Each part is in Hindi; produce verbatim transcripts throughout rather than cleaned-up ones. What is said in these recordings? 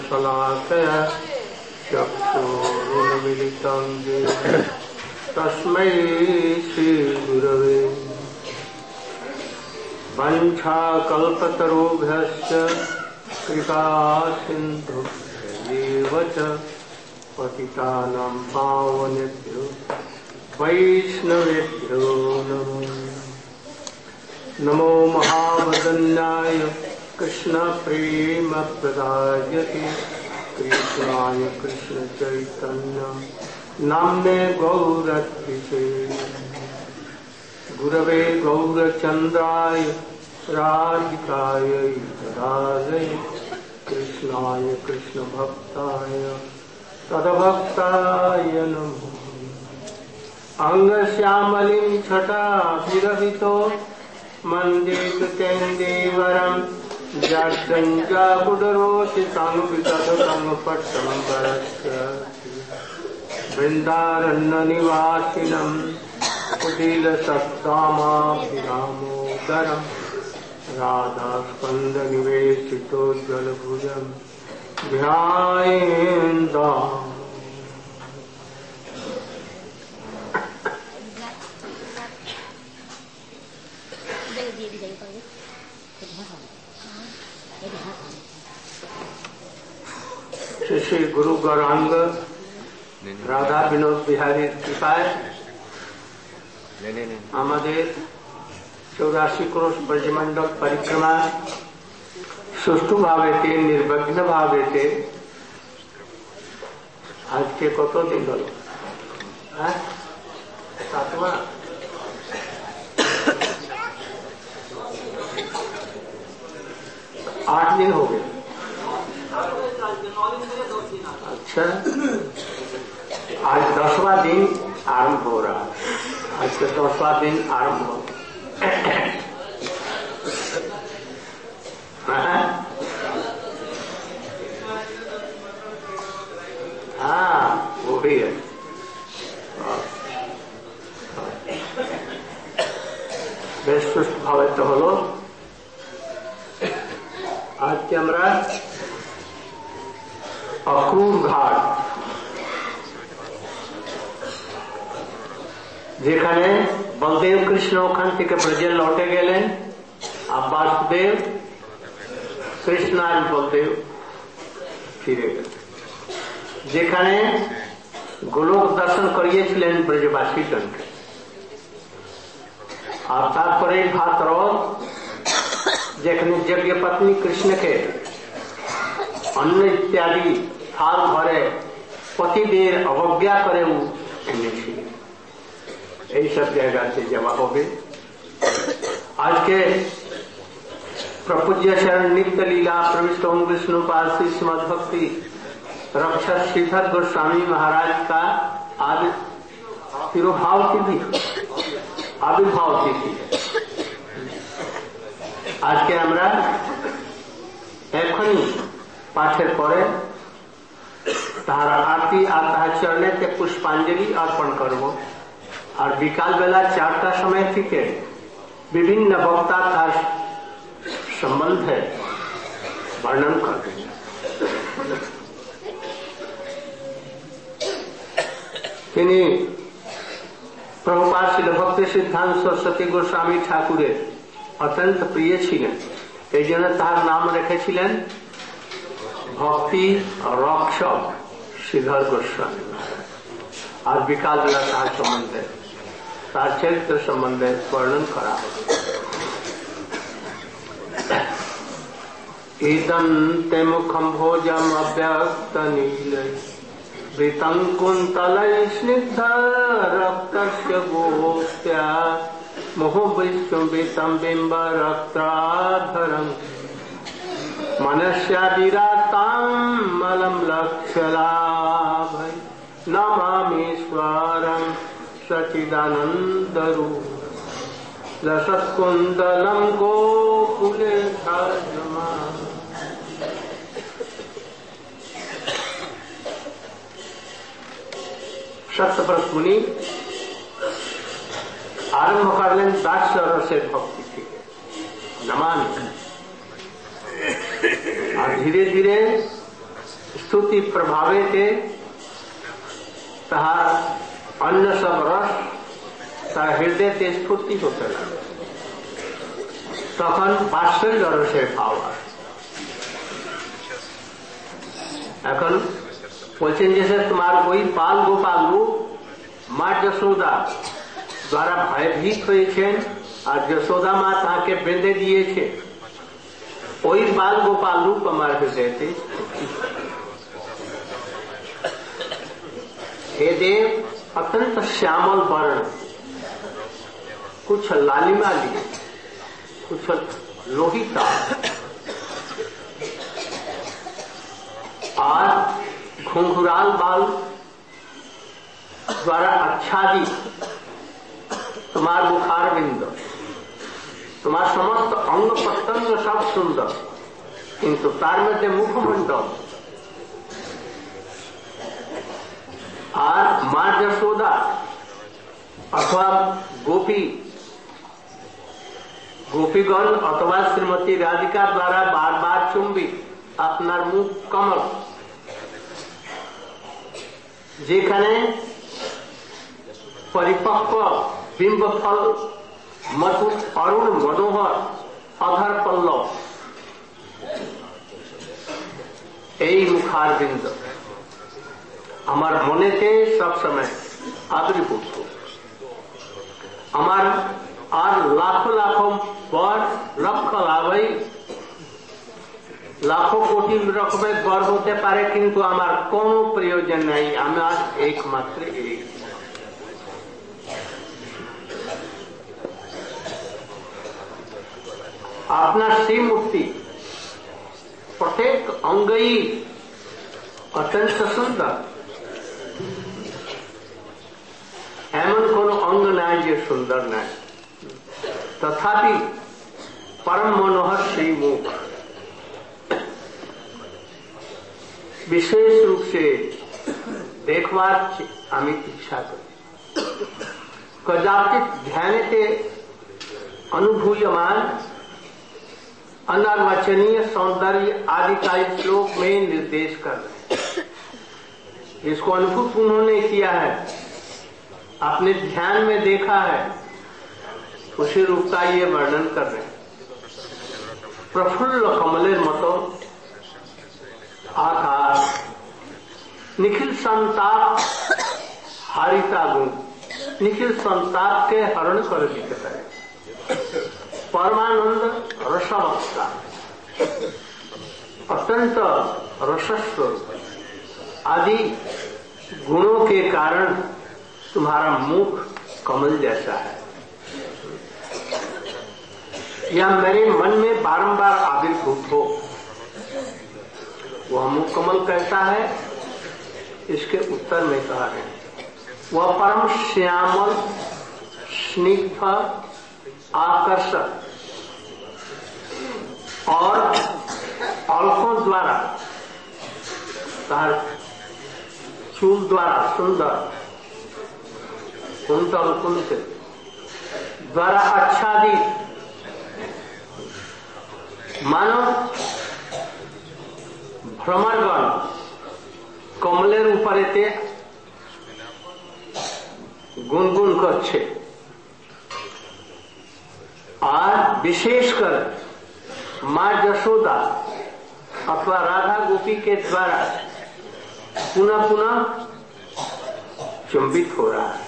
शलाकया चक्षुरुन्मीलितं येन तस्मै श्रीगुरवे वंशाकल्पतरुभ्यश्च कृपा सिन्धुभ्यैव च पतितानां पावनेभ्यो वैष्णवेभ्यो नमो नमो महावदन्याय कृष्णप्रेमप्रदायते कृष्णाय कृष्णचैतन्य नाम्ने गौरत्रिसे गुरवे गौरचन्द्राय राधिकायै तदालये कृष्णाय कृष्णभक्ताय तद्भक्ताय नमो अंगश्यामलिं छटाभिरहितो मन्दे कृतेन्दीवरं जड्डञ्जागुडरोति संविदधतं वरस्य वृन्दारण्यनिवासिनं कुटिलसत्कामाभिरामोदरं राधास्कन्दनिवेशितोज्ज्वलभुजं ध्यायेन्ताम्। श्री श्री गुरु गौरांग राधा विनोद बिहारी कृपाয় আমাদের चौरासी क्रोश ब्रजमंडल परिक्रमा सुष्ठु भावेते निर्विघ्न भावेते आज के कत दिन हल सातवा आठ दिन हो गए। अच्छा, आज दसवां दिन आरंभ हो रहा है। आज के दसवां दिन आरंभ हो हाँ वो भी है। বেশ সুস্থ ভাবে তো হলো। আজকে আমরা অক্রুর ঘাট, যেখানে বলদেব কৃষ্ণ ওখান থেকে ব্রজে লৌটে গেলেন, আর বাসুদেব কৃষ্ণ আর বলদেব ফিরে গেলেন, যেখানে গোলক দর্শন করিয়েছিলেন ব্রজবাসীগণকে। আর তারপরে ভাতরথ, যেখানে যজ্ঞ পত্নী কৃষ্ণকে অন্ন ইত্যাদি থাল ভরে পতিদের অবজ্ঞা করেও এনেছিলেন। এইসব জায়গাতে যাওয়া হবে। আজকে प्रपूज्य शरण नित्य लीला प्रविष्ट ओम विष्णु पाद श्री श्रीमद भक्ति रक्षा श्रीधर गोस्वामी महाराज का आदि तिरुभाव तिथि, आविर्भाव तिथि। আজকে আমরা এখনই পাঠের পরে তার আরতি আর তাহার চরণেতে পুষ্পাঞ্জলি অর্পণ করব। আর বিকাল বেলা চারটার সময় থেকে বিভিন্ন বক্তা তার সম্বন্ধে বর্ণন করবেন। তিনি প্রভুপাদ শ্রীল ভক্তি সিদ্ধান্ত সরস্বতী গোস্বামী ঠাকুরের অত্যন্ত প্রিয় ছিলেন। এই জন্য তার নাম রেখেছিলেন ভক্তি রক্ষক শ্রীধর গোস্বামী। আর বিকাল বেলা তার সম্বন্ধে, তার চরিত্র সম্বন্ধে বর্ণন করা হবে। ইদন্তে মুখম ভোজম অব্যক্ত নীলৈ বৃতং কুন্তলৈ স্নিগ্ধ রক্তস্য গোপ্যা মোহ বিশ্ববিতম বিম্ব রক্তাধরং मनस्या विरातामलं लक्ष्यलाभै नमामीश्वरं सच्चिदानन्दरूपं लसत्कुन्दलं गोकुले विराजमानं। सप्तव्रत मुनि आरंभ करलें दास्य रसेर भक्ति থেকে नमामि। আর ধীরে ধীরে स्तुति प्रभावे थे तहार अन्य सब रस तार हृदय ते स्फूर्ति होते लगे तखन बात्सल्य रसे भाव এখন বলছেন যে তোমার ওই বাল গোপাল রূপ মা যশোদা দ্বারা ভয়ভীত হয়েছেন আর যশোদা মা তাকে বেঁধে দিয়েছে ওই बाल गोपाल रूप আমার হৃদয়তে हे देव अत्यंत श्यामल वर्ण कुछ लालिमा लिए कुछ लोहिता और घुंघराल बाल द्वारा आच्छादित तुम्हार मुखार बिंद तुम्हार समस्त अंग प्रत्यंग सब सुंदर किंतु तार मध्य मुखमंडल और मां यशोदा अथवा गोपी गोपीगण अथवा श्रीमती राधिका द्वारा बार बार चुंबित अपनार मुख कमल जेखाने परिपक्व बिंबफल मधुर अरुण मनोहर अधर पल्लव এই মুখার বিন্দু আমার মনেতে সব সময় আবির্ভূত আমার আর লাখো লাখো বর লক্ষ লাভই লাখো কোটি রকমের বর হতে পারে কিন্তু আমার কোনো প্রয়োজন নাই আমার একমাত্র এই আপনার সেই মূর্তি প্রত্যেক অঙ্গই অত্যন্ত সুন্দর এমন কোন অঙ্গ নাই যে সুন্দর নাই তথাপি परम मनोहर श्री मुख विशेष रूप से देखवार आमी इच्छा करी कदाचित ध्यानेते अनुभूयमान अनर्वचनीय सौंदर्य आदि का श्लोक में निर्देश कर रहे हैं। इसको अनुभूत उन्होंने किया है, अपने ध्यान में देखा है, उसी रूप का ये वर्णन कर रहे हैं। प्रफुल्ल कमलेर मतो आकाश निखिल संताप हारिता गुण निखिल संताप के हरण कर दिखता है। परमानंद रसावस्था अत्यंत रसस्वरूप आदि गुणों के कारण तुम्हारा मुख कमल जैसा है। यह मेरे मन में बारंबार आविर्भूत हो। वह मुख कमल कैसा है, इसके उत्तर में कहा है वह परम श्यामल स्निग्ध आकर्षक और अल्पों द्वारा चूल द्वारा सुंदर कुंतल कुंत द्वारा आच्छादित मानव भ्रमरगण कमलेर ऊपर एते गुनगुन करछे और विशेषकर मां यशोदा अथवा राधा गोपी के द्वारा पुनः पुनः चुंबित हो रहा है।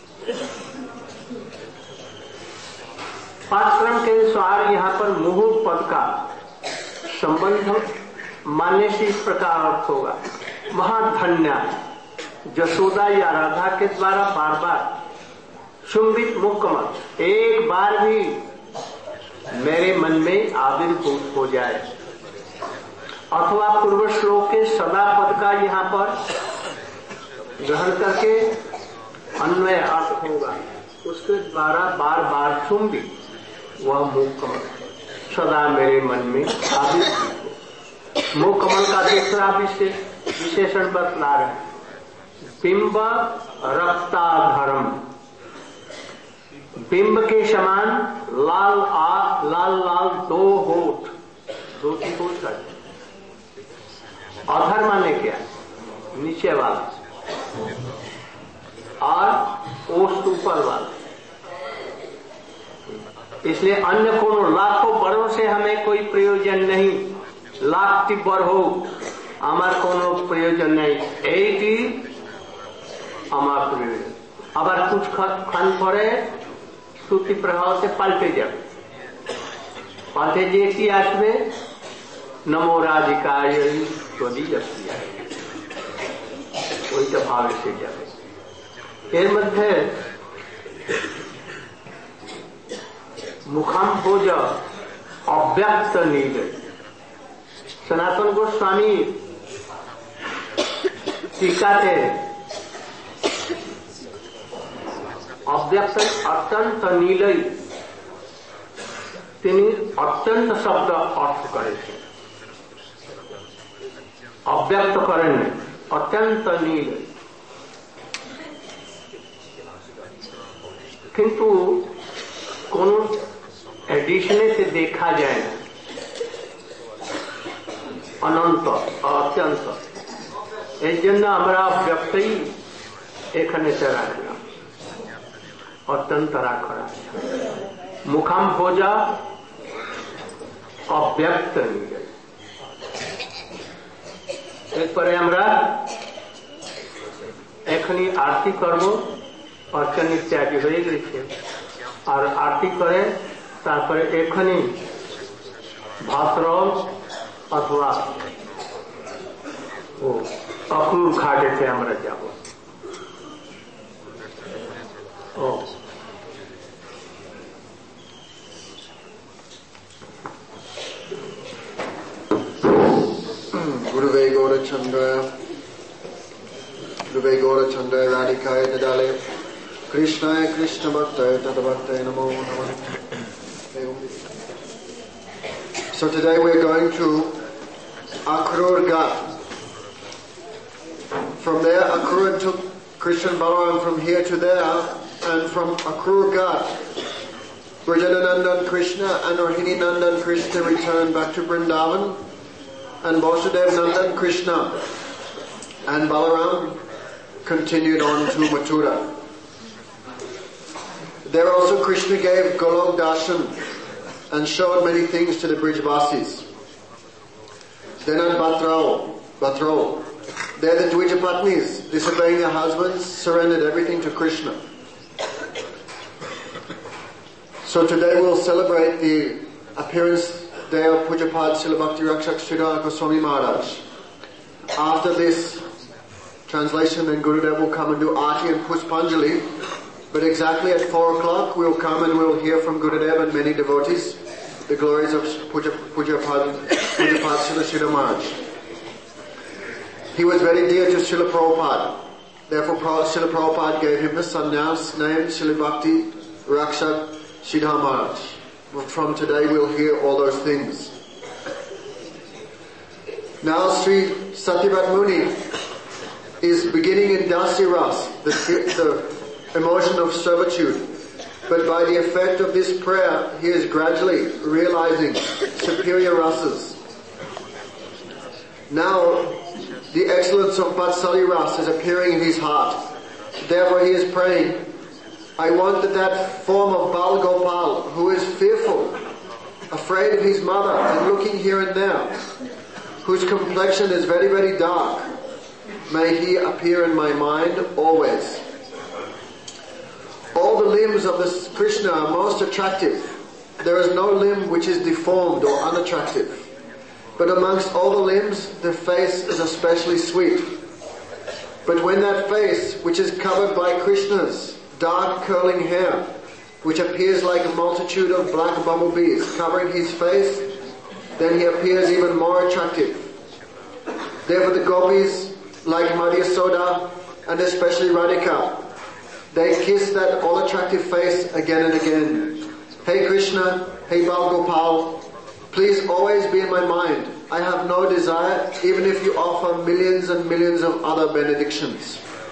पाठक्रम के अनुसार यहाँ पर मुहूर्त पद का संबंध मानने से इस प्रकार अर्थ होगा महाधन्य यशोदा या राधा के द्वारा बार बार चुंबित मुकमल एक बार भी मेरे मन में आविर्भूत हो जाए अथवा पूर्व श्लोक के सदा पद का यहाँ पर ग्रहण करके अन्वय अर्थ होगा उसके द्वारा बार बार चुंबित वह मुख कमल सदा मेरे मन में आविर्भूत हो। मुख कमल का दूसरा विशेषण बतला रहे बिंब रक्ताधरम बिंब के समान लाल आ लाल लाल दो होठ दो की होठ है अधर माने क्या, नीचे वाला, और ओष्ठ ऊपर वाला। इसलिए अन्य कोनो लाखों बड़ों से हमें कोई प्रयोजन नहीं, लाख टी बड़ हो আমার কোনো প্রয়োজন নেই, এইটি আমার প্রয়োজন। আবার কিছুক্ষণ পরে শ্রুতি প্রবাহতে পাল্টে যাবে, পাল্টে যে কি আসবে, নমো রাধিকায় তদীয়স্যায়, ওইটা ভাব এসে যাবে। এর মধ্যে মুখাম্ভোজ অব্যক্ত নীলে, সনাতন গোস্বামী टीकाते অব্যক্ত অত্যন্ত নীলই তিনি অত্যন্ত শব্দ অর্থ করেছেন, অব্যক্ত করেন, অত্যন্ত নীল। কিন্তু কোন এডিশনে से देखा जाए ना অনন্ত অত্যন্ত, এই জন্য আমরা অব্যক্তই এখানে রাখলাম, অত্যন্ত রাখা। মুখাম ভোজা অব্যক্ত নিয়ে, এরপরে আমরা এখনই আরতি করব। অর্চন ইত্যাদি হয়ে গেছে, আর আরতি করে তারপরে এখনই ভাস্র অথবা ও অক্রুর ঘাটেতে আমরা যাব। ও Guruve Gaurachandra, Guruve Gaurachandra Radhikaya Dadale, Krishnaya Krishna Bhaktaya Tadabhaktaya Namo Namah. So today we're going to Akrur Ghat. From there, Akrur took Krishna and Balaram from here to there, and from Akrur Ghat, Brajananandan Krishna and Rohini Nandan Krishna returned back to Vrindavan, and Vasudev Nandan Krishna and Balaram continued on to Mathura. There also Krishna gave Golok Darshan and showed many things to the Brijvasis. Then at Batrao, Batrao, there the Dvijapatnis, disobeying their husbands, surrendered everything to Krishna. So today we'll celebrate the appearance day of Pujapad Srila Bhakti Rakshak Sridhar Goswami Maharaj. After this translation, then Gurudev will come and do Aarti and Puspanjali. But exactly at four o'clock we'll come and we'll hear from Gurudev and many devotees the glories of Pujapad, Pujapad Srila Sridhar Maharaj. He was very dear to Srila Prabhupada. Therefore Srila Prabhupada gave him the sannyas named Srila Bhakti Rakshak Sridhar Maharaj. From today we'll hear all those things. Now Sri Satyavat Muni is beginning in Dasi Ras, the, the emotion of servitude. But by the effect of this prayer, he is gradually realizing superior rasas. Now the excellence of Vatsali Ras is appearing in his heart. Therefore he is praying, I want that that form of Bal Gopal, who is fearful, afraid of his mother and looking here and there, whose complexion is very, very dark, may he appear in my mind always. All the limbs of this Krishna are most attractive. There is no limb which is deformed or unattractive. But amongst all the limbs, the face is especially sweet. But when that face, which is covered by Krishna's dark curling hair, which appears like a multitude of black bumblebees covering his face, then he appears even more attractive. Therefore the gopis, like Madhya Soda, and especially Radhika, they kiss that all-attractive face again and again. Hey Krishna, hey Bal Gopal, please always be in my mind. I have no desire, even if you offer millions and millions of other benedictions.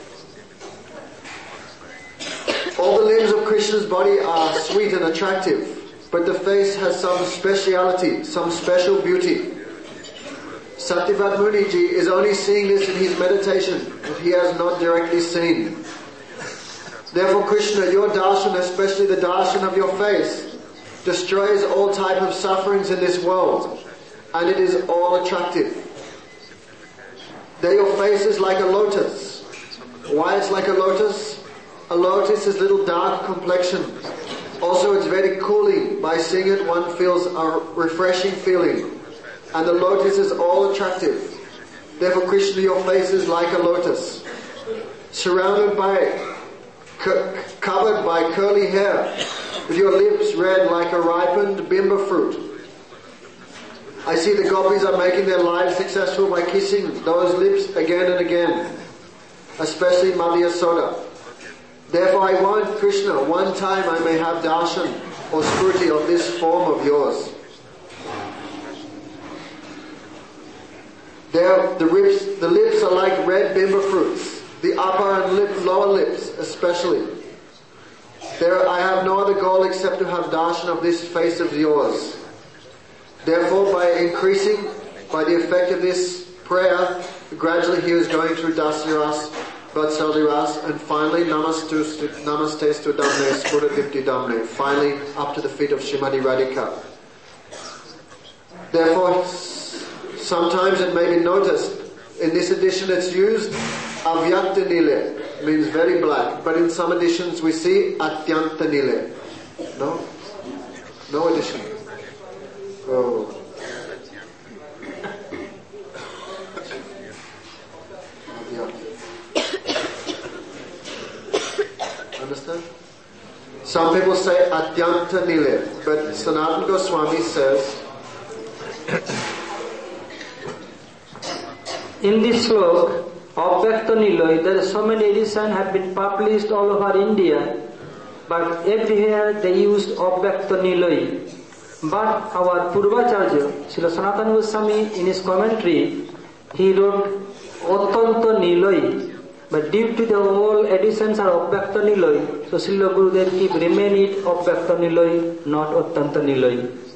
All the limbs of Krishna's body are sweet and attractive, but the face has some speciality, some special beauty. Satyavad Muniji is only seeing this in his meditation, but he has not directly seen. Therefore, Krishna, your darshan, especially the darshan of your face, destroys all type of sufferings in this world, and it is all attractive. There your face is like a lotus. Why it's like a lotus? A lotus is little dark complexion. Also it's very cooling. By seeing it one feels a refreshing feeling. And the lotus is all attractive. Therefore Krishna, your face is like a lotus. Surrounded by, c- covered by curly hair, with your lips red like a ripened bimba fruit. I see the gopis are making their lives successful by kissing those lips again and again, especially Madhya Soda. Therefore I want, Krishna, one time I may have darshan or spruti of this form of yours. There, the lips, the lips are like red bimba fruits, the upper and lip, lower lips especially. There I have no other goal except to have darshan of this face of yours. Therefore, by increasing, by the effect of this prayer, gradually he was going through Dasyaras, Vatsalyaras, and finally Namaste Namastestu Damne, Spuradipti Damne, finally up to the feet of Srimati Radhika. Therefore, sometimes it may be noticed, in this edition it's used Avyakta Nile, means very black, but in some editions we see Atyanta Nile. No? No edition. Oh. Understand? Some people say Atyanta Nile, but Sanatana Goswami says in this slok, Avyakta Niloi, there are so many editions have been published all over India, but everywhere they used Avyakta Niloi. But our Purvacharya, Srila Sanatana Goswami, in his commentary, he wrote Ottanta Niloi. But due to the all editions are Avyakta Niloi, so Srila Gurudev keep remain it Avyakta Niloi, not Ottanta Niloi.